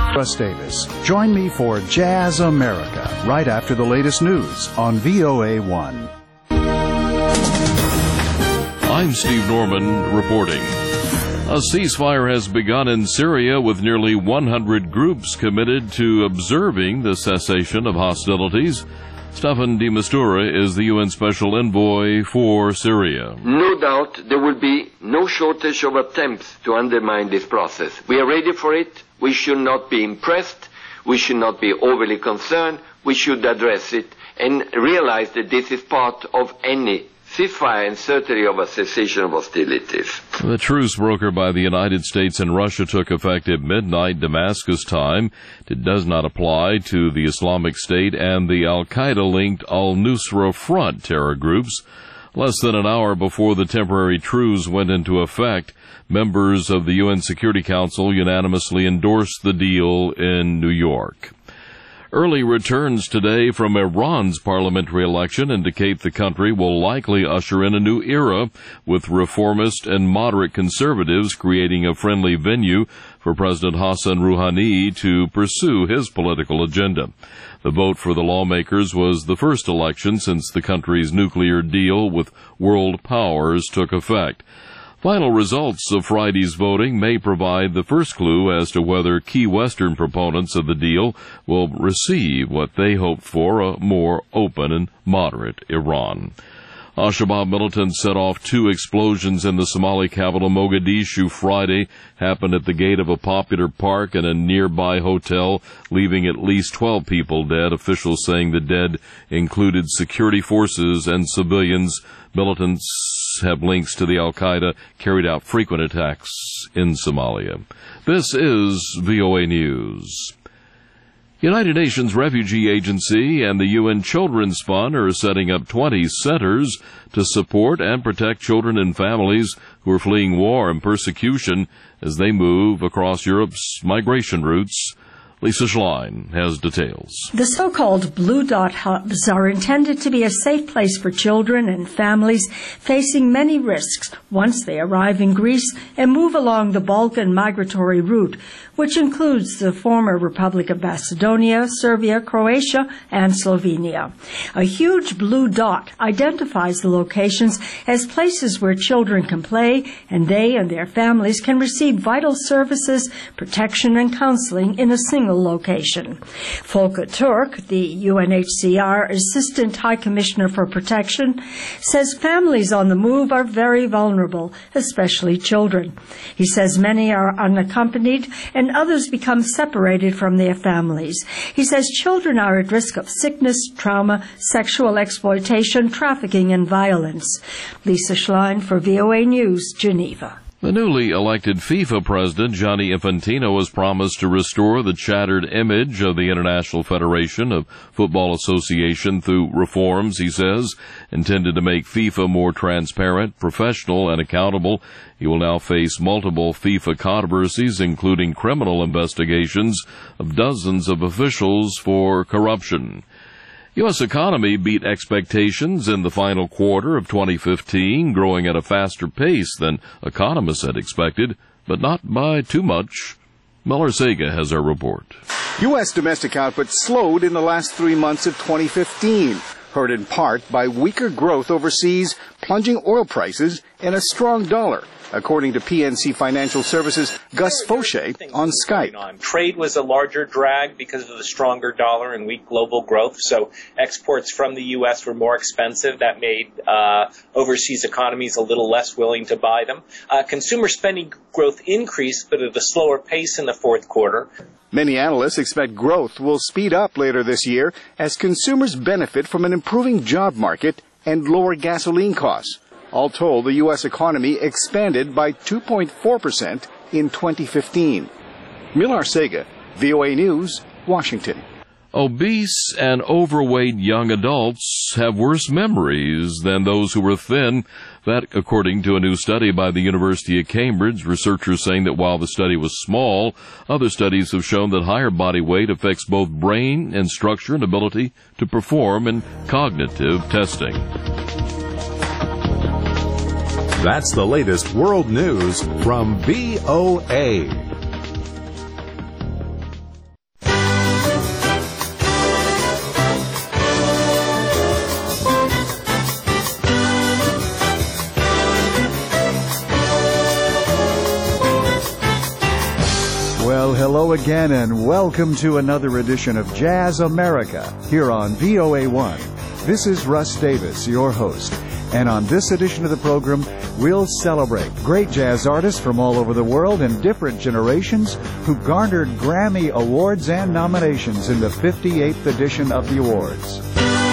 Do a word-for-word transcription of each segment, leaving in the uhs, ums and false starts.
Russ Davis. Join me for Jazz America right after the latest news on V O A one. I'm Steve Norman reporting. A ceasefire has begun in Syria with nearly one hundred groups committed to observing the cessation of hostilities. Staffan de Mistura is the U N Special Envoy for Syria. No doubt there will be no shortage of attempts to undermine this process. We are ready for it. We should not be impressed. We should not be overly concerned. We should address it and realize that this is part of any ceasefire and certainly of a cessation of hostilities. The truce brokered by the United States and Russia took effect at midnight Damascus time. It does not apply to the Islamic State and the al-Qaeda-linked al-Nusra Front terror groups. Less than an hour before the temporary truce went into effect, members of the U N Security Council unanimously endorsed the deal in New York. Early returns today from Iran's parliamentary election indicate the country will likely usher in a new era, with reformist and moderate conservatives creating a friendly venue for President Hassan Rouhani to pursue his political agenda. The vote for the lawmakers was the first election since the country's nuclear deal with world powers took effect. Final results of Friday's voting may provide the first clue as to whether key Western proponents of the deal will receive what they hoped for, a more open and moderate Iran. Al-Shabaab militants set off two explosions in the Somali capital Mogadishu Friday, happened at the gate of a popular park and a nearby hotel, leaving at least twelve people dead, officials saying the dead included security forces and civilians. Militants have links to the Al-Qaeda, carried out frequent attacks in Somalia. This is V O A News. United Nations Refugee Agency and the U N Children's Fund are setting up twenty centers to support and protect children and families who are fleeing war and persecution as they move across Europe's migration routes. Lisa Schlein has details. The so-called Blue Dot hubs are intended to be a safe place for children and families facing many risks once they arrive in Greece and move along the Balkan migratory route, which includes the former Republic of Macedonia, Serbia, Croatia, and Slovenia. A huge blue dot identifies the locations as places where children can play, and they and their families can receive vital services, protection, and counseling in a single location. Volker Turk, the U N H C R Assistant High Commissioner for Protection, says families on the move are very vulnerable, especially children. He says many are unaccompanied and others become separated from their families. He says children are at risk of sickness, trauma, sexual exploitation, trafficking, and violence. Lisa Schlein for V O A News, Geneva. The newly elected FIFA president, Gianni Infantino, has promised to restore the shattered image of the International Federation of Football Association through reforms, he says, intended to make FIFA more transparent, professional, and accountable. He will now face multiple FIFA controversies, including criminal investigations of dozens of officials for corruption. U S economy beat expectations in the final quarter of twenty fifteen, growing at a faster pace than economists had expected, but not by too much. Miller Sega has our report. U S domestic output slowed in the last three months of twenty fifteen, hurt in part by weaker growth overseas, plunging oil prices, and a strong dollar, according to P N C Financial Services' Gus Fauché on Skype. Trade was a larger drag because of the stronger dollar and weak global growth, so exports from the U S were more expensive. That made uh, overseas economies a little less willing to buy them. Uh, consumer spending growth increased, but at a slower pace in the fourth quarter. Many analysts expect growth will speed up later this year as consumers benefit from an improving job market and lower gasoline costs. All told, the U S economy expanded by two point four percent in twenty fifteen. Millar Sega, V O A News, Washington. Obese and overweight young adults have worse memories than those who were thin. That, according to a new study by the University of Cambridge, researchers saying that while the study was small, other studies have shown that higher body weight affects both brain and structure and ability to perform in cognitive testing. That's the latest world news from V O A. Well, hello again, and welcome to another edition of Jazz America here on V O A one. This is Russ Davis, your host, and on this edition of the program, we'll celebrate great jazz artists from all over the world and different generations who garnered Grammy Awards and nominations in the fifty-eighth edition of the awards.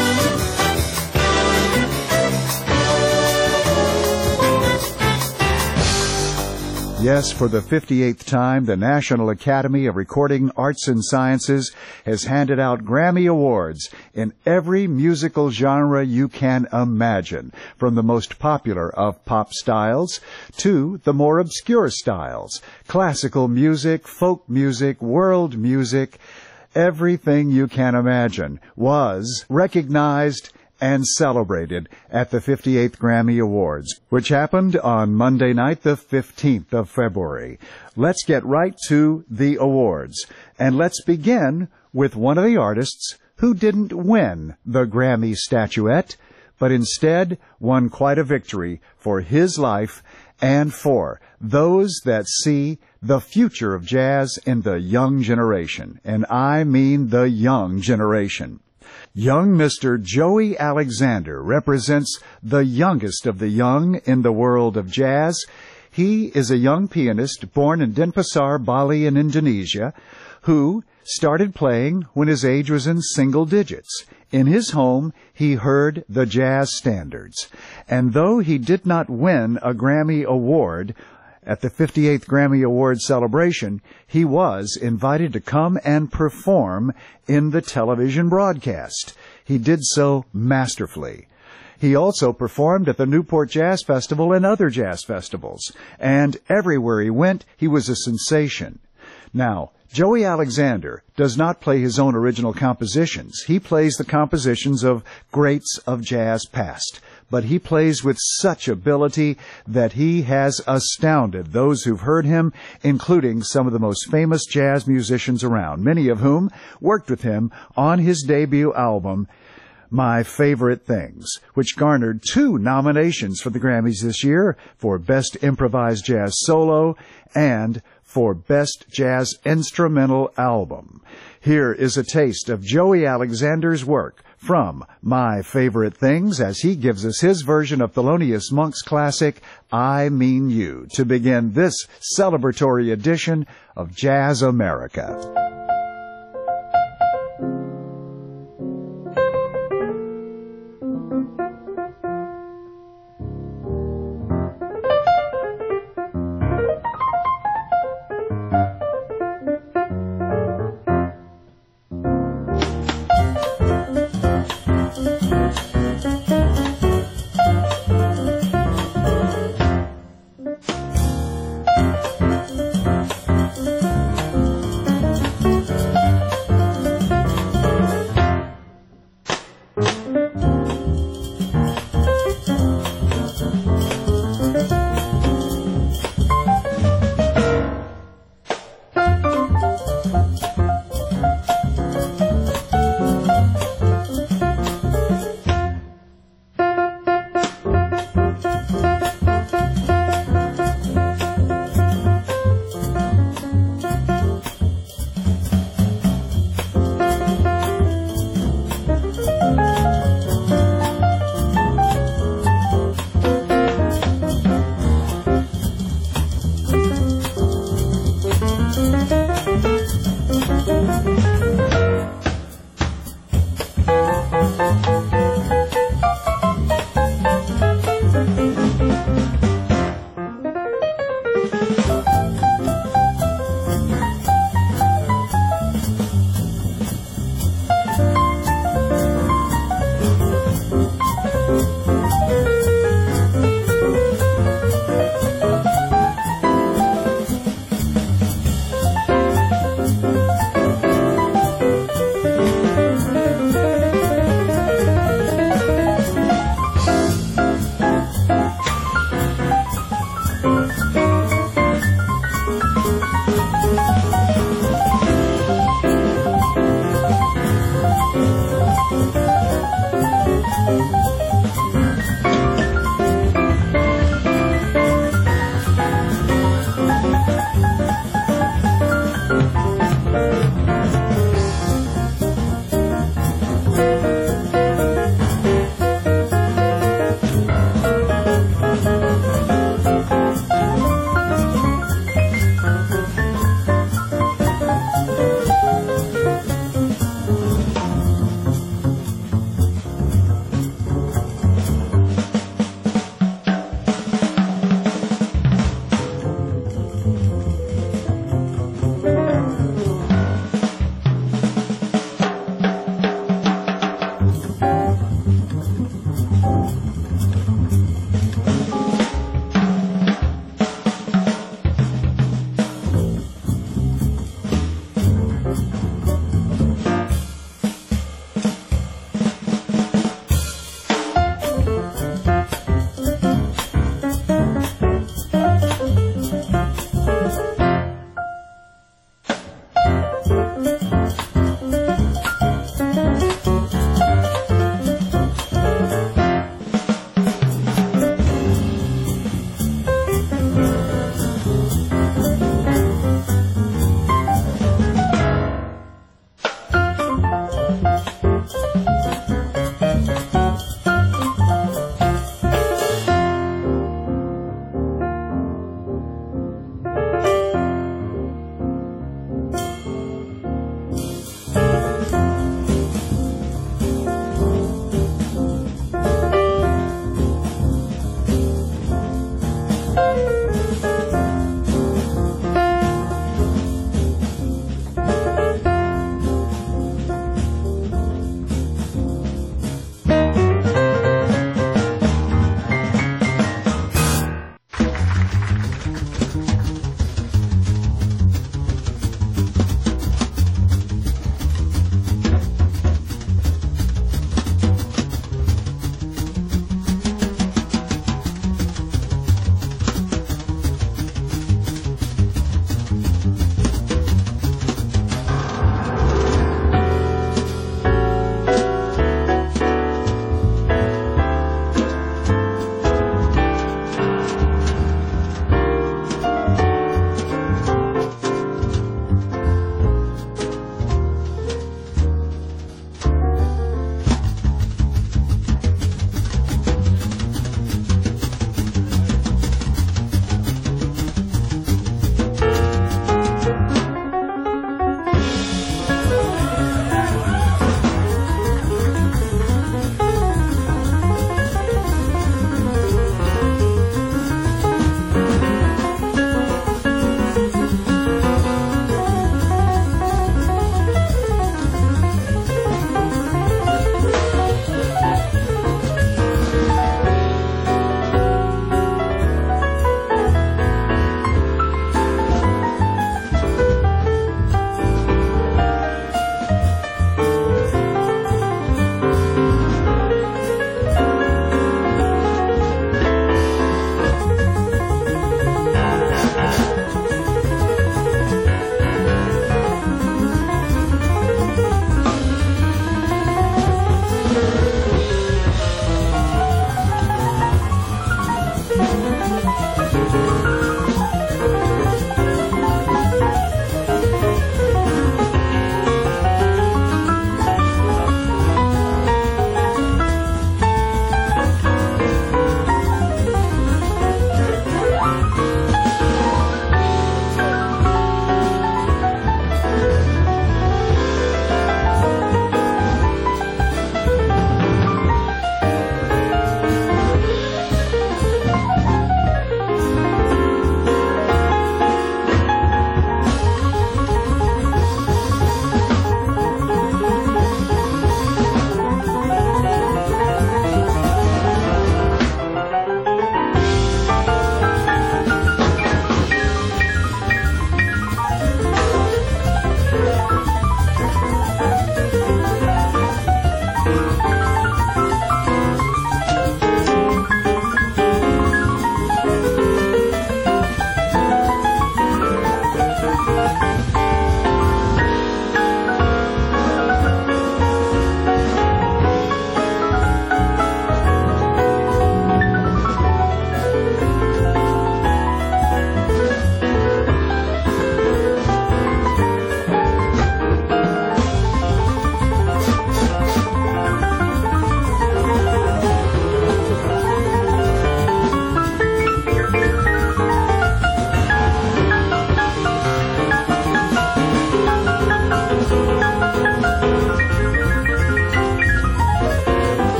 Yes, for the fifty-eighth time, the National Academy of Recording Arts and Sciences has handed out Grammy Awards in every musical genre you can imagine, from the most popular of pop styles to the more obscure styles, classical music, folk music, world music. Everything you can imagine was recognized and celebrated at the fifty-eighth Grammy Awards, which happened on Monday night, the fifteenth of February. Let's get right to the awards, and let's begin with one of the artists who didn't win the Grammy statuette, but instead won quite a victory for his life and for those that see the future of jazz in the young generation, and I mean the young generation. Young Mister Joey Alexander represents the youngest of the young in the world of jazz. He is a young pianist born in Denpasar, Bali in Indonesia, who started playing when his age was in single digits. In his home, he heard the jazz standards. And though he did not win a Grammy Award at the fifty-eighth Grammy Awards celebration, he was invited to come and perform in the television broadcast. He did so masterfully. He also performed at the Newport Jazz Festival and other jazz festivals, and everywhere he went, he was a sensation. Now, Joey Alexander does not play his own original compositions. He plays the compositions of greats of jazz past. But he plays with such ability that he has astounded those who've heard him, including some of the most famous jazz musicians around, many of whom worked with him on his debut album, My Favorite Things, which garnered two nominations for the Grammys this year for Best Improvised Jazz Solo and for Best Jazz Instrumental Album. Here is a taste of Joey Alexander's work from My Favorite Things as he gives us his version of Thelonious Monk's classic, I Mean You, to begin this celebratory edition of Jazz America.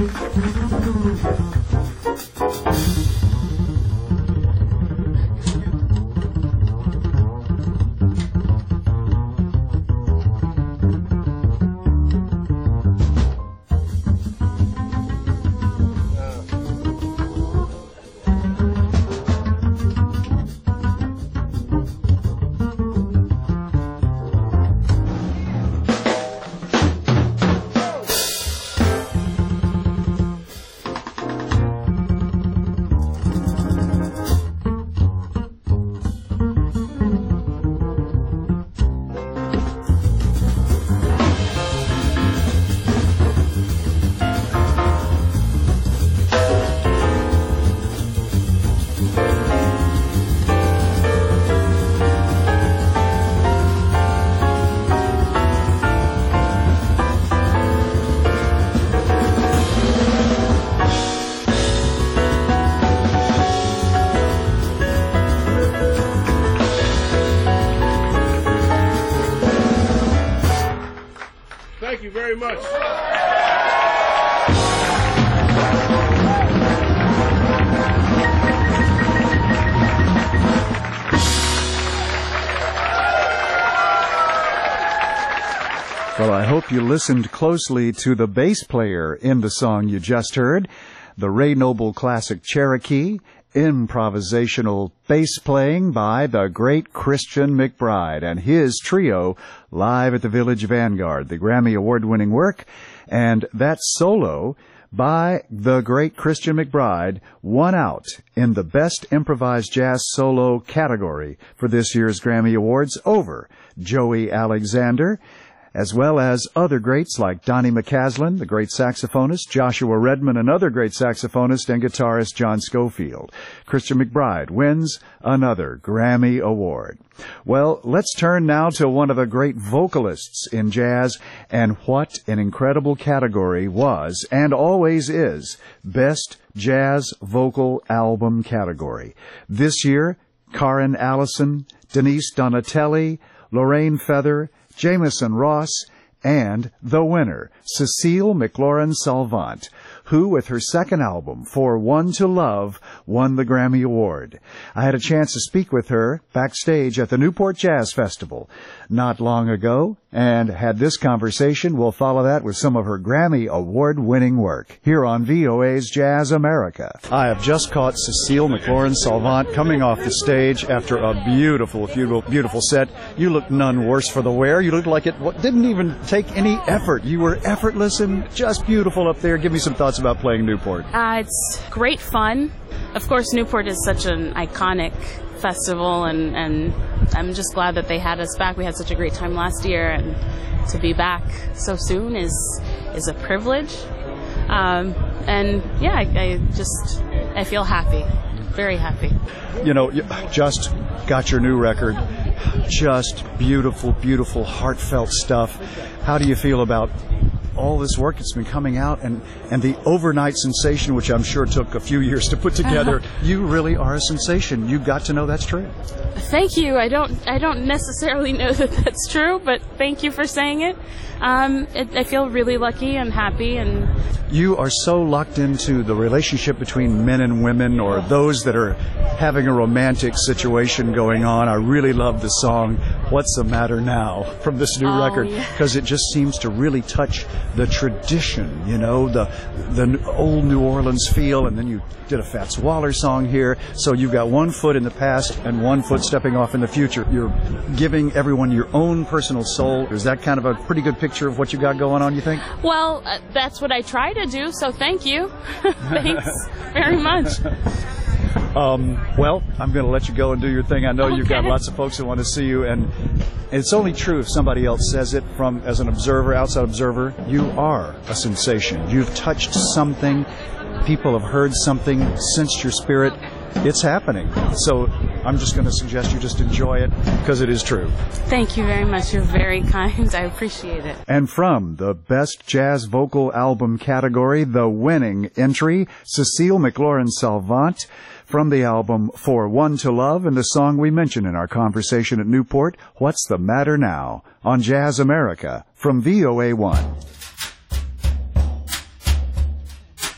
Thank you very much. Well, I hope you listened closely to the bass player in the song you just heard, the Ray Noble classic Cherokee, improvisational bass playing by the great Christian McBride and his trio live at the Village Vanguard, the Grammy Award-winning work, and that solo by the great Christian McBride won out in the Best Improvised Jazz Solo category for this year's Grammy Awards over Joey Alexander, as well as other greats like Donnie McCaslin, the great saxophonist, Joshua Redman, another great saxophonist, and guitarist John Schofield. Christian McBride wins another Grammy Award. Well, let's turn now to one of the great vocalists in jazz, and what an incredible category was, and always is, Best Jazz Vocal Album category. This year, Karen Allison, Denise Donatelli, Lorraine Feather, Jameson Ross, and the winner, Cecile McLaurin Salvant, who, with her second album, For One to Love, won the Grammy Award. I had a chance to speak with her backstage at the Newport Jazz Festival not long ago, and had this conversation. We'll follow that with some of her Grammy Award-winning work here on V O A's Jazz America. I have just caught Cecile McLaurin Salvant coming off the stage after a beautiful, beautiful, beautiful set. You look none worse for the wear. You looked like it didn't even take any effort. You were effortless and just beautiful up there. Give me some thoughts about playing Newport. Uh, it's great fun. Of course, Newport is such an iconic festival, and, and I'm just glad that they had us back. We had such a great time last year, and to be back so soon is is a privilege. Um, and yeah, I, I just I feel happy, very happy. You know, you just got your new record. Just beautiful, beautiful, heartfelt stuff. How do you feel about all this work that's been coming out, and, and the overnight sensation, which I'm sure took a few years to put together? You really are a sensation. You got to know that's true. Thank you. I don't I don't necessarily know that that's true, but thank you for saying it. Um, it I feel really lucky and happy. And you are so locked into the relationship between men and women, or those that are having a romantic situation going on. I really love the song What's the Matter Now from this new oh, record, because yeah. it just seems to really touch the tradition, you know, the the old New Orleans feel, and then you did a Fats Waller song here, so you've got one foot in the past and one foot stepping off in the future. You're giving everyone your own personal soul. Is that kind of a pretty good picture of what you got going on, you think? Well, uh, that's what I try to do, so thank you. Thanks very much. Um, well, I'm going to let you go and do your thing. I know okay. you've got lots of folks that want to see you, and it's only true if somebody else says it. From as an observer, outside observer, you are a sensation. You've touched something. People have heard something, sensed your spirit. It's happening. So I'm just going to suggest you just enjoy it, because it is true. Thank you very much. You're very kind. I appreciate it. And from the Best Jazz Vocal Album category, the winning entry, Cecile McLaurin Salvant, from the album For One to Love, and the song we mentioned in our conversation at Newport, What's the Matter Now, on Jazz America from V O A one.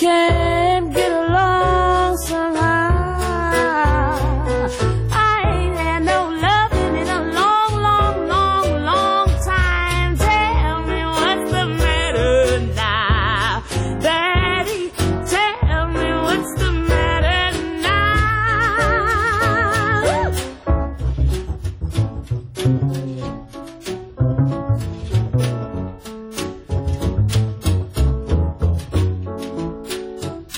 can't get along somehow. I ain't had no loving in a long, long, long, long time. Tell me what's the matter now, Daddy? Tell me what's the matter now.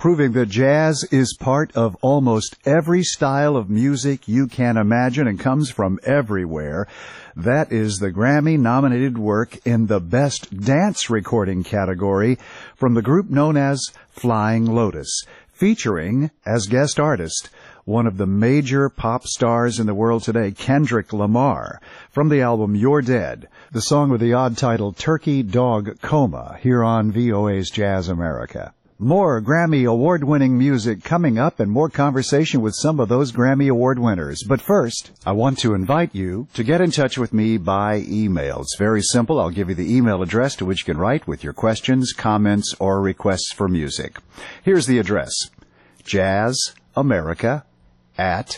proving that jazz is part of almost every style of music you can imagine and comes from everywhere. That is the Grammy-nominated work in the Best Dance Recording category from the group known as Flying Lotus, featuring, as guest artist, one of the major pop stars in the world today, Kendrick Lamar, from the album You're Dead, the song with the odd title Turkey Dog Coma, here on V O A's Jazz America. More Grammy Award-winning music coming up and more conversation with some of those Grammy Award winners. But first, I want to invite you to get in touch with me by email. It's very simple. I'll give you the email address to which you can write with your questions, comments, or requests for music. Here's the address: jazzamerica at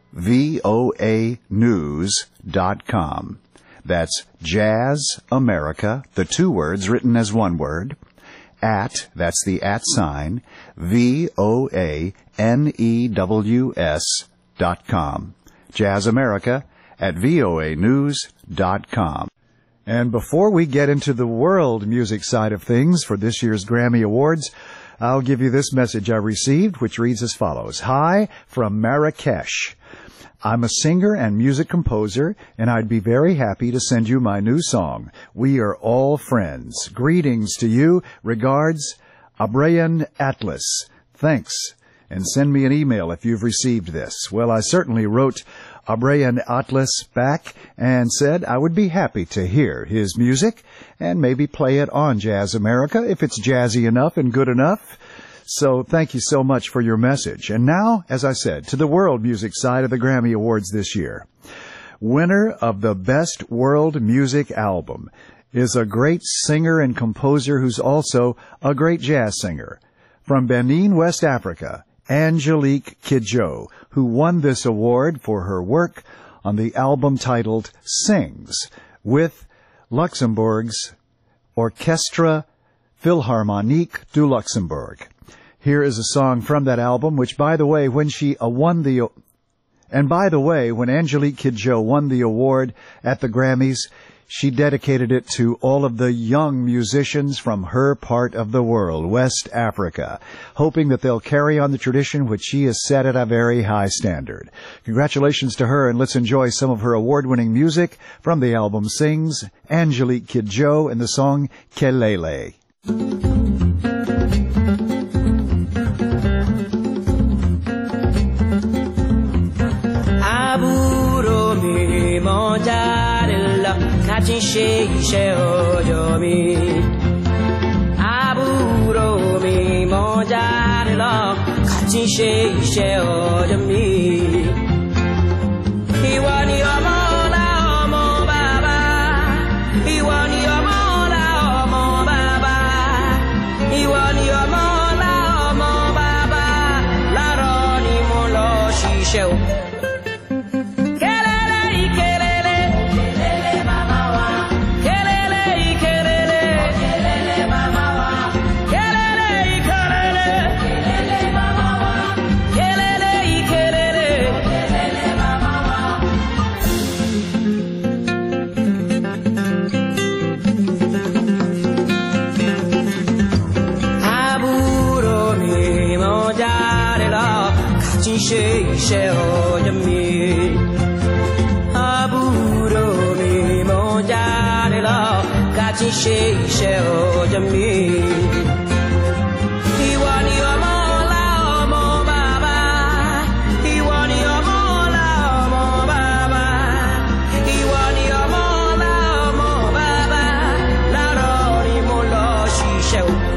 voa news dot com. That's jazzamerica, the two words written as one word, at, that's the at sign, V O A N E W S dot com. jazzamerica at voa news dot com. And before we get into the world music side of things for this year's Grammy Awards, I'll give you this message I received, which reads as follows. Hi from Marrakesh. I'm a singer and music composer, and I'd be very happy to send you my new song, We Are All Friends. Greetings to you. Regards, Abrayan Atlas. Thanks, and send me an email if you've received this. Well, I certainly wrote Abrayan Atlas back and said I would be happy to hear his music and maybe play it on Jazz America if it's jazzy enough and good enough. So thank you so much for your message. And now, as I said, to the world music side of the Grammy Awards this year. Winner of the Best World Music Album is a great singer and composer who's also a great jazz singer. From Benin, West Africa, Angelique Kidjo, who won this award for her work on the album titled Sings with Luxembourg's Orchestre Philharmonique du Luxembourg. Here is a song from that album, which, by the way, when she uh, won the... And by the way, when Angelique Kidjo won the award at the Grammys, she dedicated it to all of the young musicians from her part of the world, West Africa, hoping that they'll carry on the tradition which she has set at a very high standard. Congratulations to her, and let's enjoy some of her award-winning music from the album Sings, Angelique Kidjo, and the song Kelele. Aburo mi mojarilla kachin she she ojomi Aburo mi mojarilla kachin she she ojomi Iwani omo la omo baba Iwani omo la omo baba Iwani omo la omo baba La roni mo lo shishe she she ojomi Aburo mi mojarilla kachin she she ojomi Iwani omo la omo baba Iwani omo la omo baba Iwani omo la omo baba La roni mo lo shishe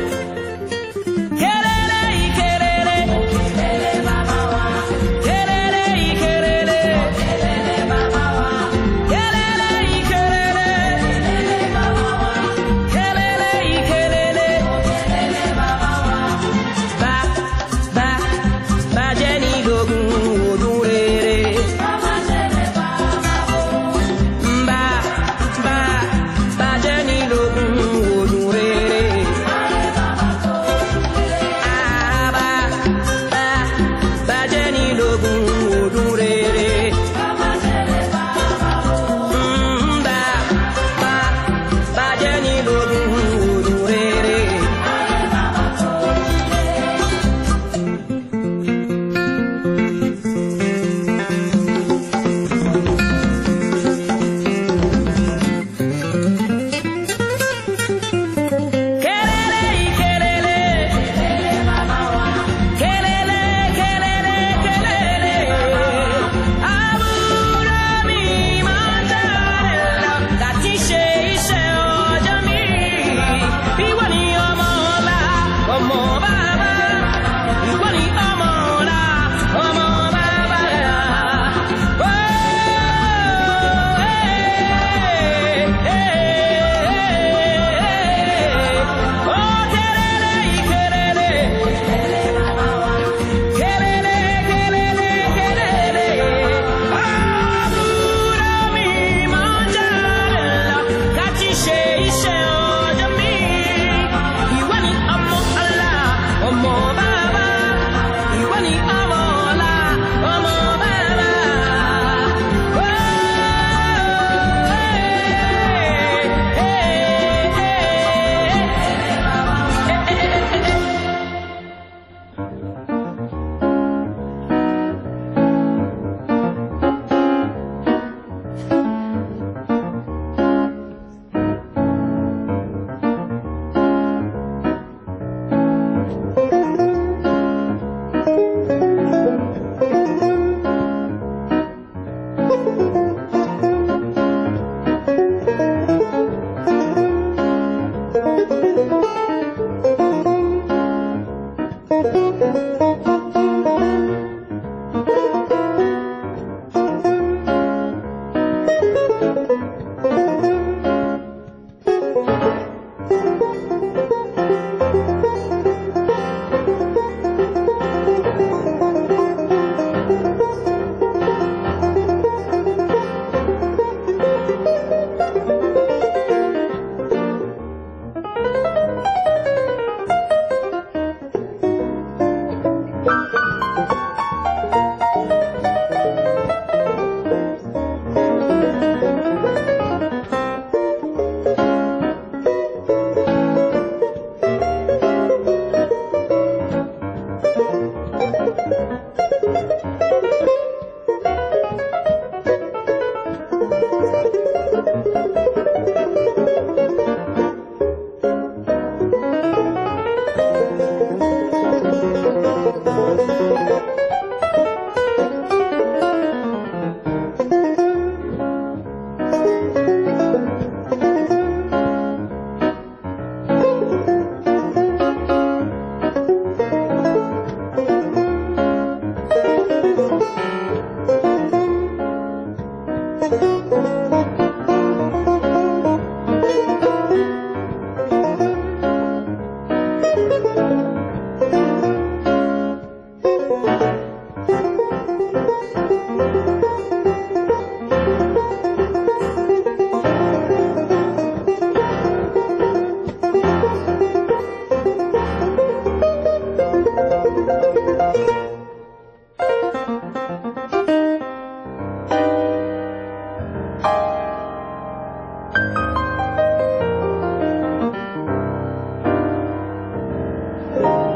Thank you.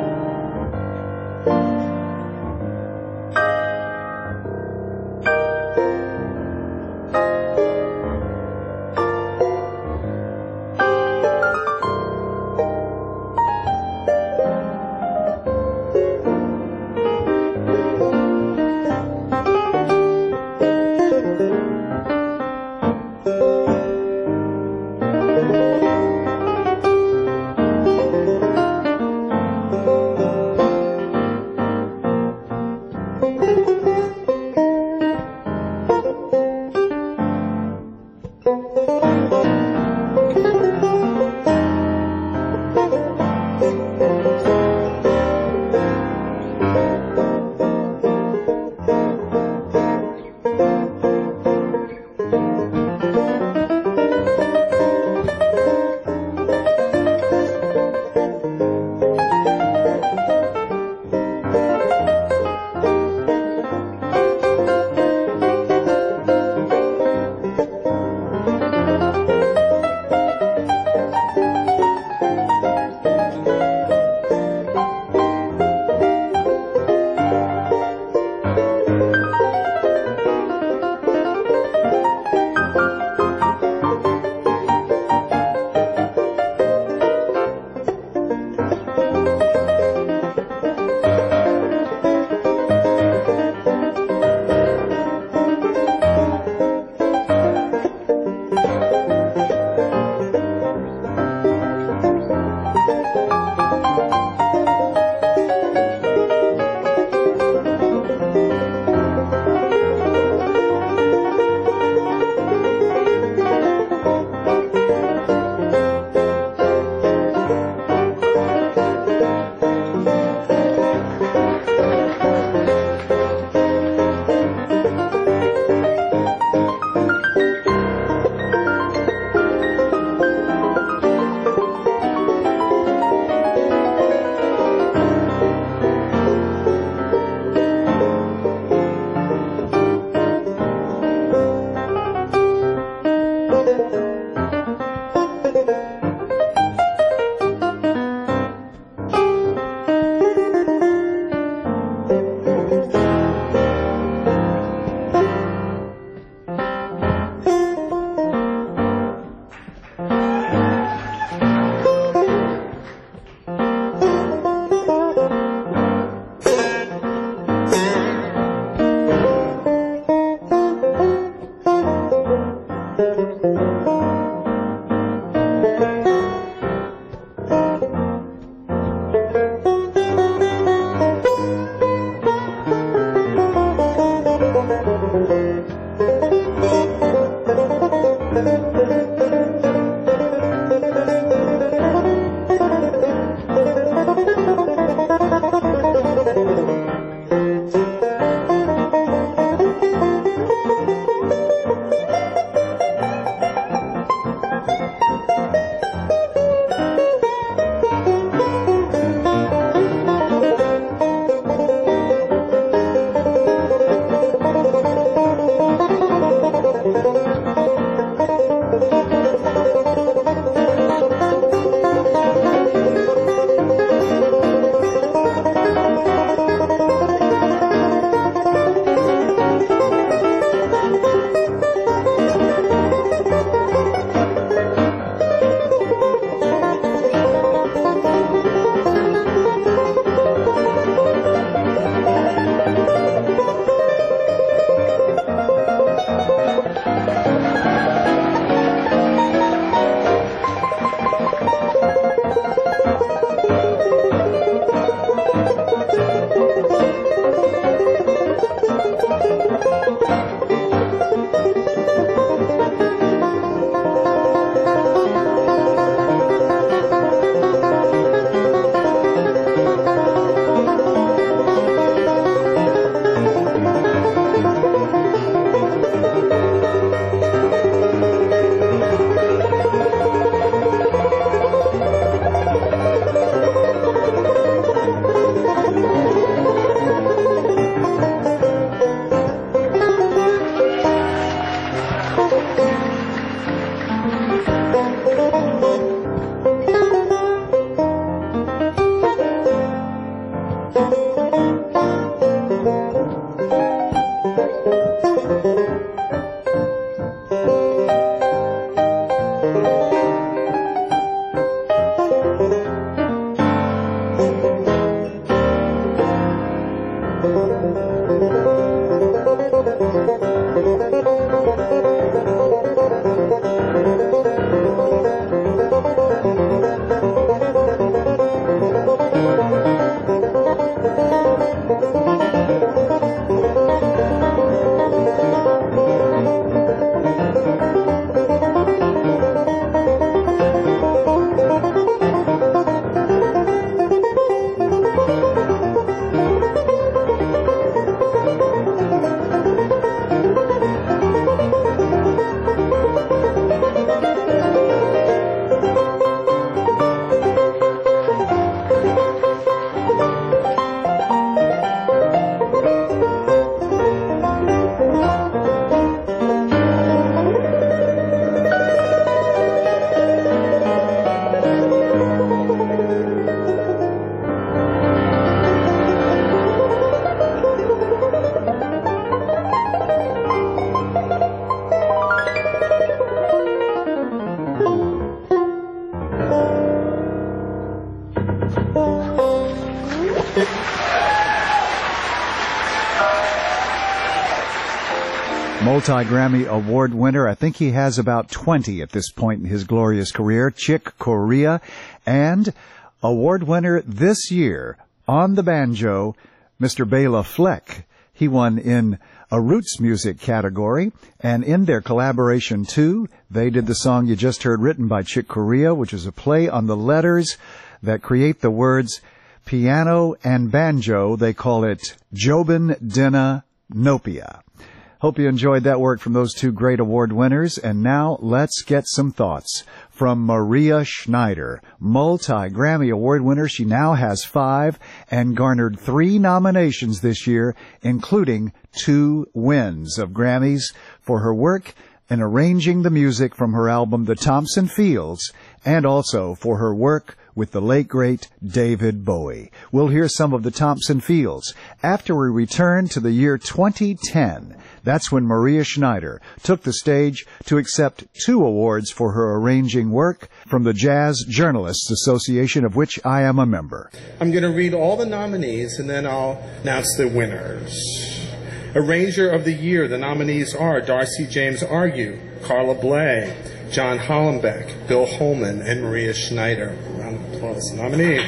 Multi-Grammy Award winner, I think he has about twenty at this point in his glorious career, Chick Corea, and award winner this year on the banjo, Mister Bela Fleck. He won in a roots music category, and in their collaboration too, they did the song you just heard written by Chick Corea, which is a play on the letters that create the words piano and banjo. They call it Jobin Dinah Nopia. Hope you enjoyed that work from those two great award winners. And now let's get some thoughts from Maria Schneider, multi-Grammy Award winner. She now has five and garnered three nominations this year, including two wins of Grammys for her work in arranging the music from her album The Thompson Fields, and also for her work with the late, great David Bowie. We'll hear some of the Thompson Fields after we return to the year twenty ten. That's when Maria Schneider took the stage to accept two awards for her arranging work from the Jazz Journalists Association, of which I am a member. I'm going to read all the nominees, and then I'll announce the winners. Arranger of the Year, the nominees are Darcy James Argue, Carla Bley, John Hollenbeck, Bill Holman, and Maria Schneider. Round of applause. Nominees.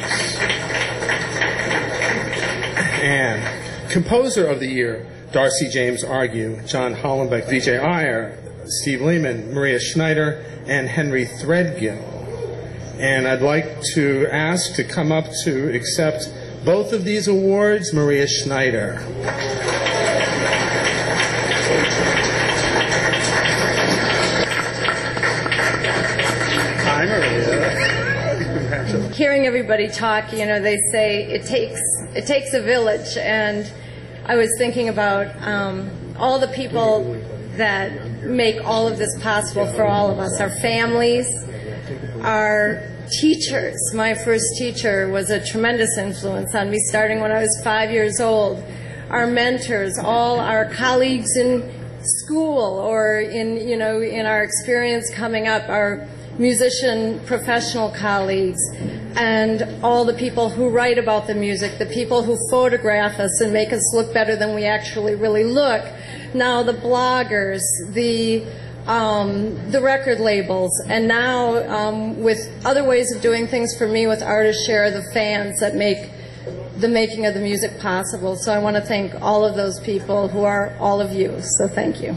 And Composer of the Year, Darcy James Argue, John Hollenbeck, V J Iyer, Steve Lehman, Maria Schneider, and Henry Threadgill. And I'd like to ask to come up to accept both of these awards, Maria Schneider. Hi, Maria. Hearing everybody talk, you know, they say it takes it takes a village, and I was thinking about um, all the people that make all of this possible for all of us, our families, our teachers. My first teacher was a tremendous influence on me, starting when I was five years old. Our mentors, all our colleagues in school or in, you know, in our experience coming up, our musician professional colleagues, and all the people who write about the music, the people who photograph us and make us look better than we actually really look. Now the bloggers, the um, the record labels, and now um, with other ways of doing things for me with Artist Share, the fans that make the making of the music possible. So I want to thank all of those people who are all of you. So thank you.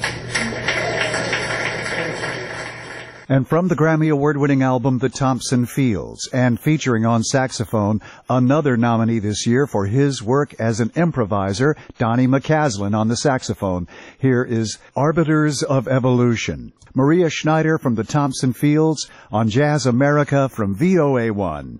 And from the Grammy Award-winning album The Thompson Fields, and featuring on saxophone another nominee this year for his work as an improviser, Donnie McCaslin on the saxophone. Here is Arbiters of Evolution. Maria Schneider from The Thompson Fields on Jazz America from V O A one.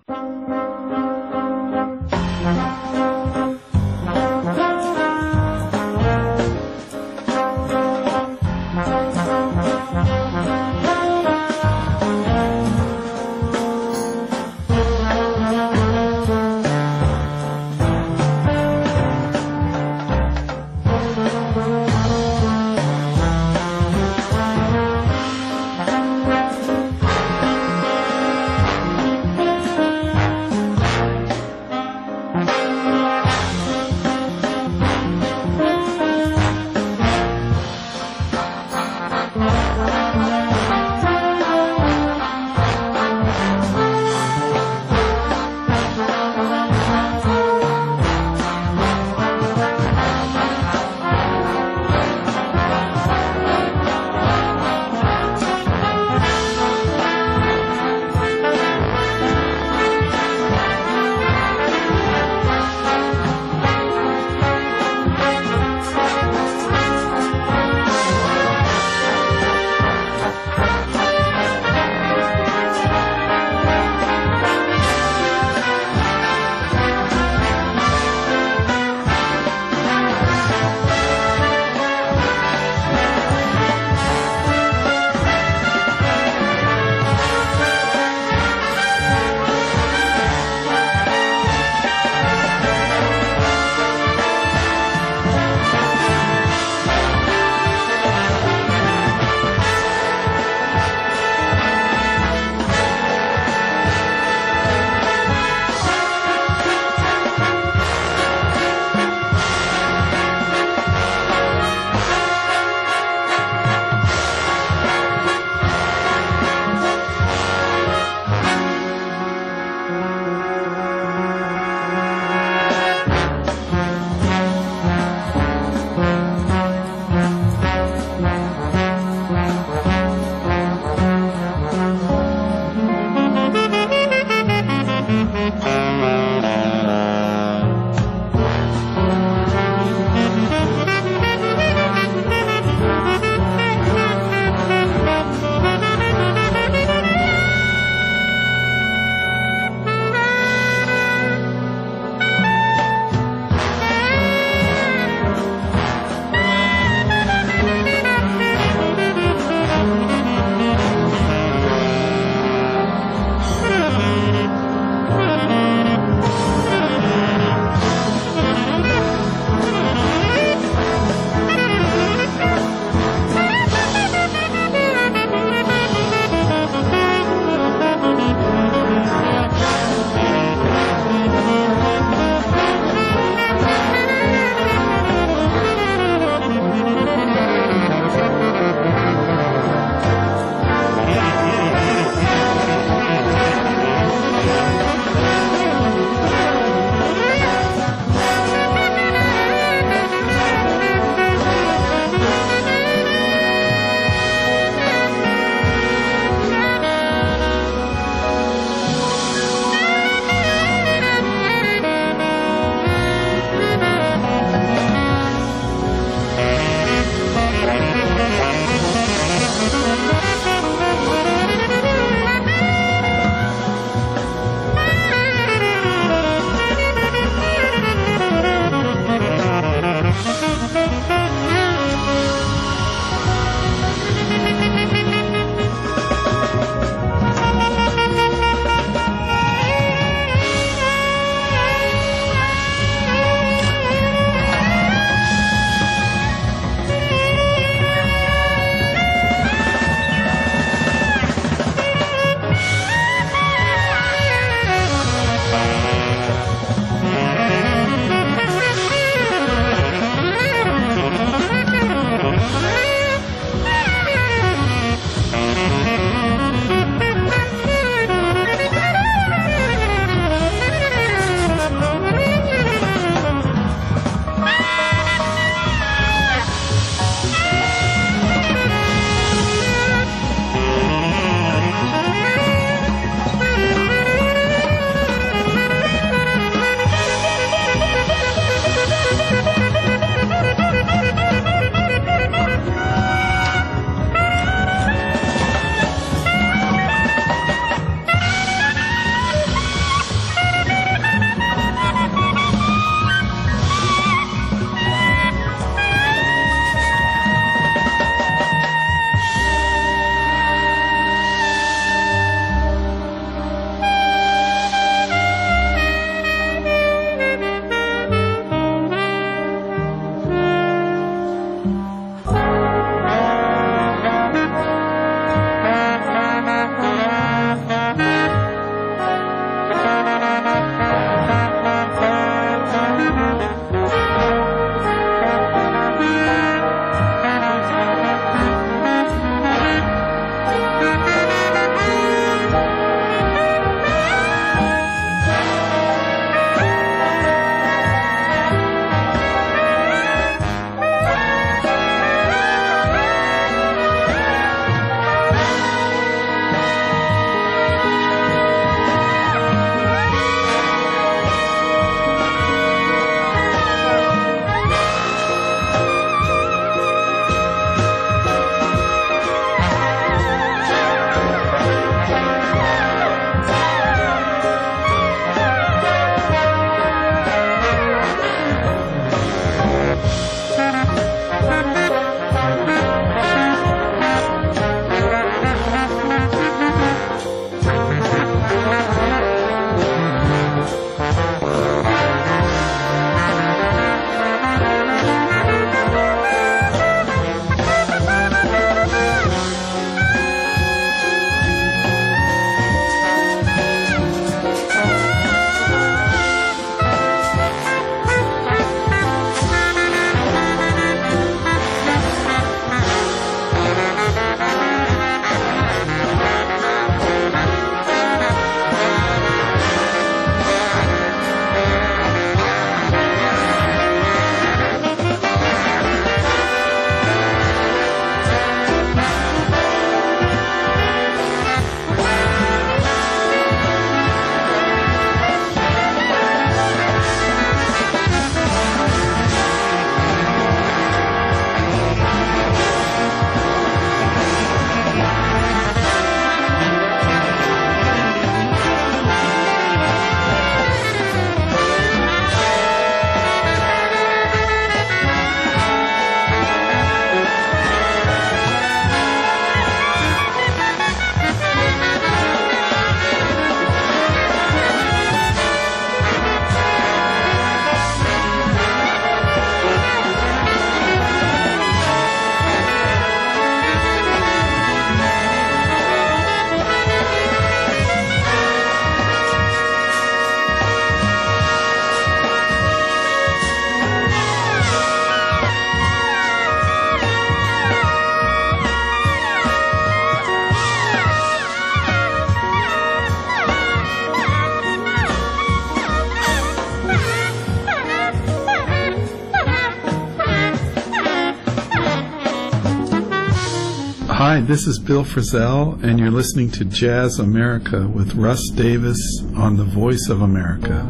Hi, this is Bill Frisell, and you're listening to Jazz America with Russ Davis on the Voice of America.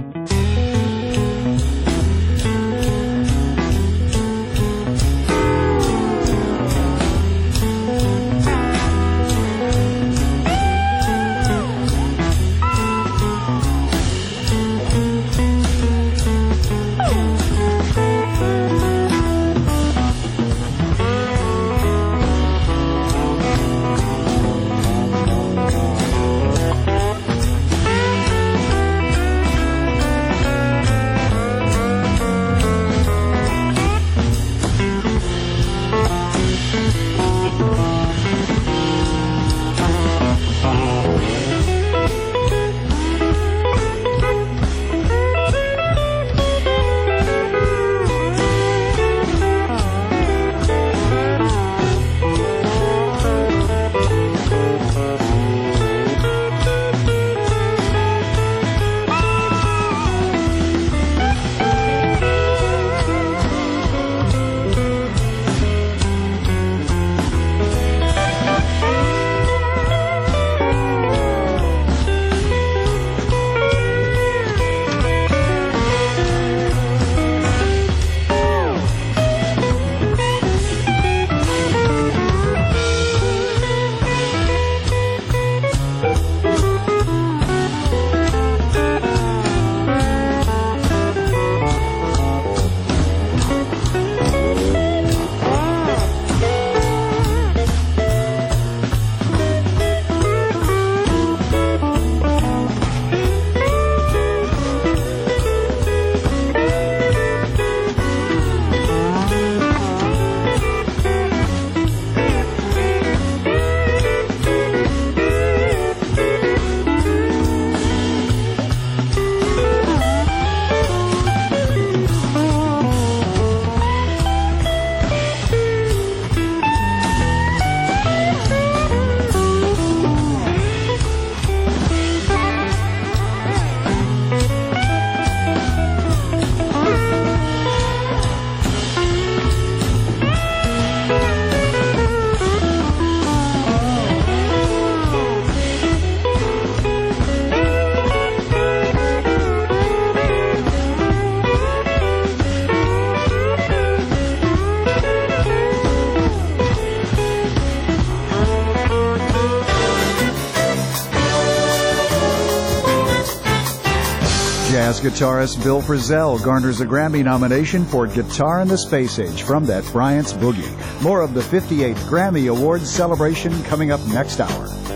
Jazz guitarist Bill Frisell garners a Grammy nomination for Guitar in the Space Age from that Bryant's Boogie. More of the fifty-eighth Grammy Awards celebration coming up next hour.